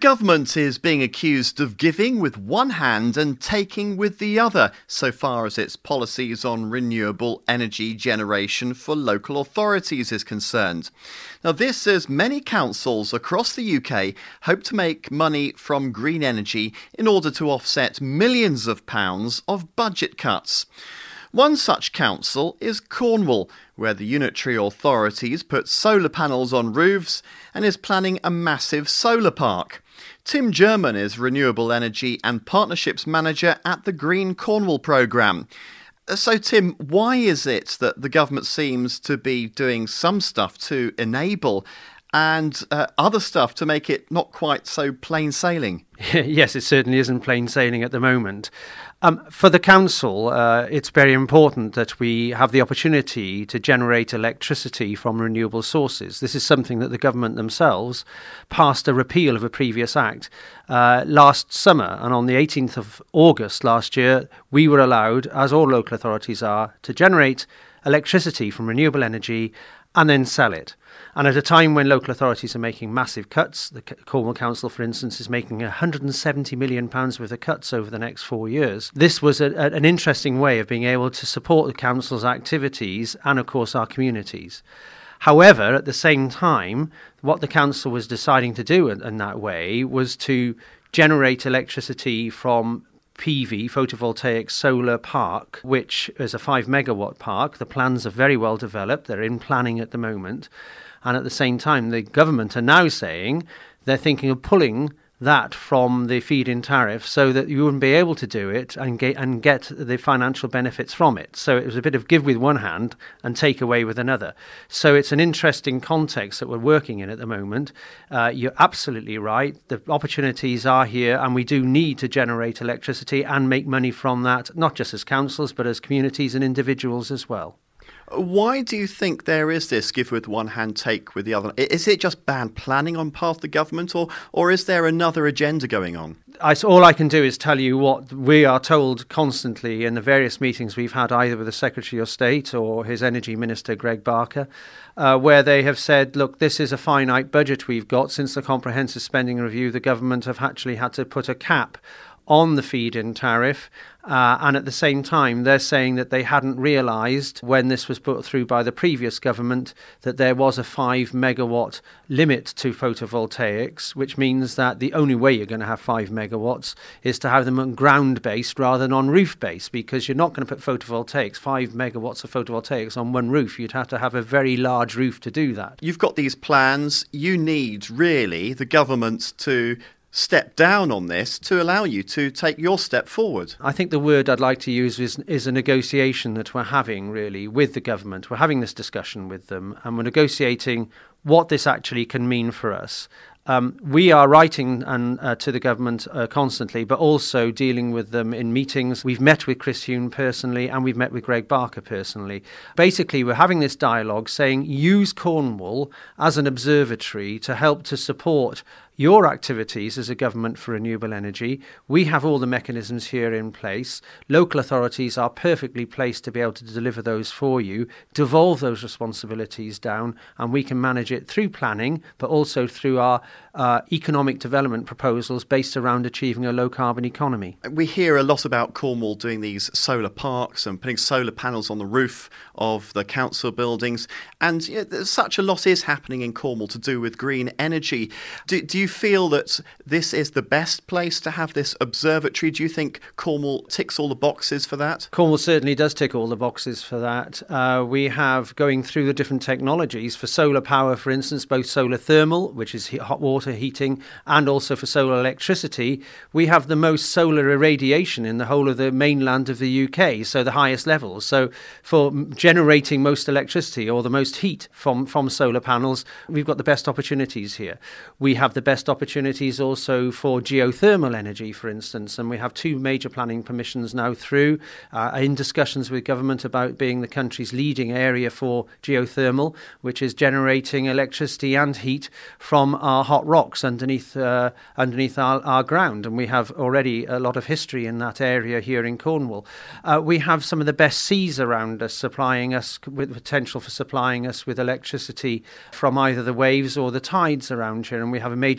government is being accused of giving with one hand and taking with the other, so far as its policies on renewable energy generation for local authorities is concerned. Now, this as many councils across the UK hope to make money from green energy in order to offset millions of pounds of budget cuts. One such council is Cornwall, where the unitary authorities put solar panels on roofs and is planning a massive solar park. Tim German is Renewable Energy and Partnerships Manager at the Green Cornwall programme. So, Tim, why is it that the government seems to be doing some stuff to enable and other stuff to make it not quite so plain sailing? Yes, it certainly isn't plain sailing at the moment. For the council, it's very important that we have the opportunity to generate electricity from renewable sources. This is something that the government themselves passed a repeal of a previous act last summer. And on the 18th of August last year, we were allowed, as all local authorities are, to generate electricity from renewable energy and then sell it. And at a time when local authorities are making massive cuts, the Cornwall Council, for instance, is making £170 million worth of cuts over the next 4 years. This was an interesting way of being able to support the council's activities and, of course, our communities. However, at the same time, what the council was deciding to do in that way was to generate electricity from PV, photovoltaic solar park, which is a 5 megawatt park. The plans are very well developed. They're in planning at the moment. And at the same time, the government are now saying they're thinking of pulling that from the feed-in tariff so that you wouldn't be able to do it and get the financial benefits from it. So it was a bit of give with one hand and take away with another. So it's an interesting context that we're working in at the moment. You're absolutely right. The opportunities are here and we do need to generate electricity and make money from that, not just as councils, but as communities and individuals as well. Why do you think there is this give with one hand, take with the other? Is it just bad planning on part of the government or is there another agenda going on? All I can do is tell you what we are told constantly in the various meetings we've had either with the Secretary of State or his Energy Minister, Greg Barker, where they have said, look, this is a finite budget we've got. Since the Comprehensive Spending Review, the government have actually had to put a cap on the feed-in tariff, and at the same time they're saying that they hadn't realised when this was put through by the previous government that there was a 5 megawatt limit to photovoltaics, which means that the only way you're going to have 5 megawatts is to have them on ground-based rather than on roof-based, because you're not going to put 5 megawatts of photovoltaics on one roof. You'd have to have a very large roof to do that. You've got these plans. You need, really, the government to step down on this to allow you to take your step forward. I think the word I'd like to use is a negotiation that we're having really with the government. We're having this discussion with them and we're negotiating what this actually can mean for us. We are writing to the government constantly, but also dealing with them in meetings. We've met with Chris Huhne personally and we've met with Greg Barker personally. Basically, we're having this dialogue saying use Cornwall as an observatory to help to support your activities as a government for renewable energy. We have all the mechanisms here in place. Local authorities are perfectly placed to be able to deliver those for you, devolve those responsibilities down, and we can manage it through planning, but also through our economic development proposals based around achieving a low-carbon economy. We hear a lot about Cornwall doing these solar parks and putting solar panels on the roof of the council buildings, and such a lot is happening in Cornwall to do with green energy. Do you feel that this is the best place to have this observatory? Do you think Cornwall ticks all the boxes for that? Cornwall certainly does tick all the boxes for that. We have going through the different technologies for solar power, for instance, both solar thermal, which is hot water heating, and also for solar electricity. We have the most solar irradiation in the whole of the mainland of the UK, so the highest levels. So for generating most electricity or the most heat from solar panels, we've got the best opportunities here. We have the best opportunities also for geothermal energy, for instance, and we have 2 major planning permissions now through in discussions with government about being the country's leading area for geothermal, which is generating electricity and heat from our hot rocks underneath our ground, and we have already a lot of history in that area here in Cornwall. We have some of the best seas around us, supplying us with potential for supplying us with electricity from either the waves or the tides around here, and we have a major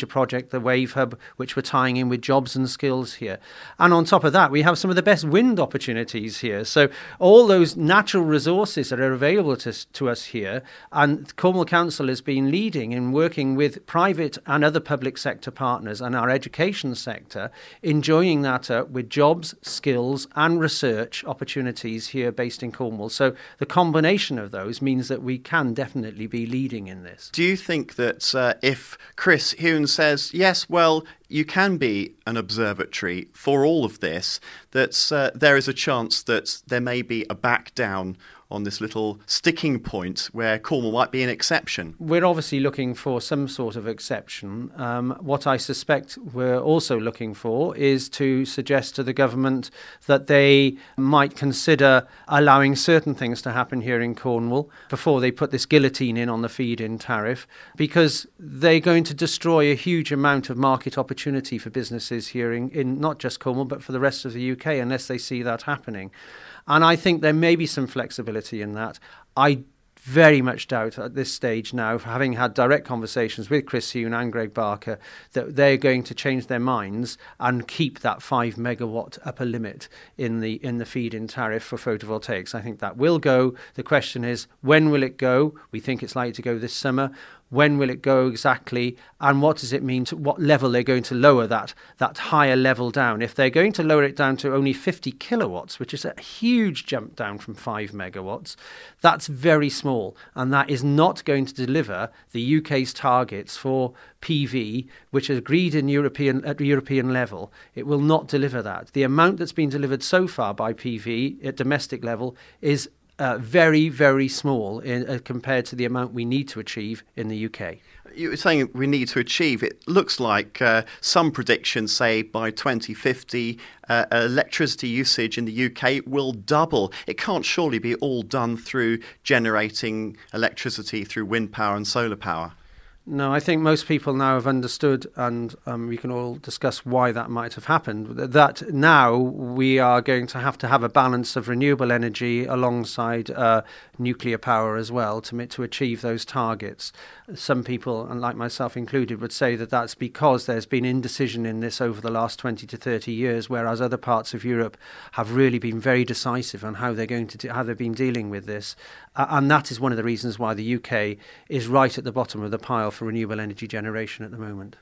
major project, the Wave Hub, which we're tying in with jobs and skills here. And on top of that, we have some of the best wind opportunities here. So all those natural resources that are available to us here, and Cornwall Council has been leading in working with private and other public sector partners and our education sector in joining that up with jobs, skills and research opportunities here based in Cornwall. So the combination of those means that we can definitely be leading in this. Do you think that if Chris Huhne says, yes, well, you can be an observatory for all of this, that there is a chance that there may be a back down on this little sticking point where Cornwall might be an exception? We're obviously looking for some sort of exception. What I suspect we're also looking for is to suggest to the government that they might consider allowing certain things to happen here in Cornwall before they put this guillotine in on the feed-in tariff, because they're going to destroy a huge amount of market opportunity for businesses here in not just Cornwall but for the rest of the UK unless they see that happening. And I think there may be some flexibility in that. I very much doubt at this stage now, having had direct conversations with Chris Huhne and Greg Barker, that they're going to change their minds and keep that 5 megawatt upper limit in the feed-in tariff for photovoltaics. I think that will go. The question is, when will it go? We think it's likely to go this summer. When will it go exactly? And what does it mean to what level they're going to lower that higher level down? If they're going to lower it down to only 50 kilowatts, which is a huge jump down from 5 megawatts, that's very small. And that is not going to deliver the UK's targets for PV, which are agreed at European level. It will not deliver that. The amount that's been delivered so far by PV at domestic level is very, very small compared to the amount we need to achieve in the UK. You were saying we need to achieve. It looks like some predictions say by 2050 electricity usage in the UK will double. It can't surely be all done through generating electricity through wind power and solar power. No, I think most people now have understood, and we can all discuss why that might have happened, that now we are going to have a balance of renewable energy alongside nuclear power as well to achieve those targets. Some people, and like myself included, would say that that's because there's been indecision in this over the last 20 to 30 years, whereas other parts of Europe have really been very decisive on how they've been dealing with this. And that is one of the reasons why the UK is right at the bottom of the pile for renewable energy generation at the moment.